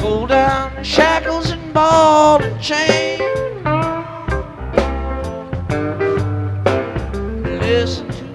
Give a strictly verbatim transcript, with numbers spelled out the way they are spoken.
Pull down the shackles and ball and chain. Listen to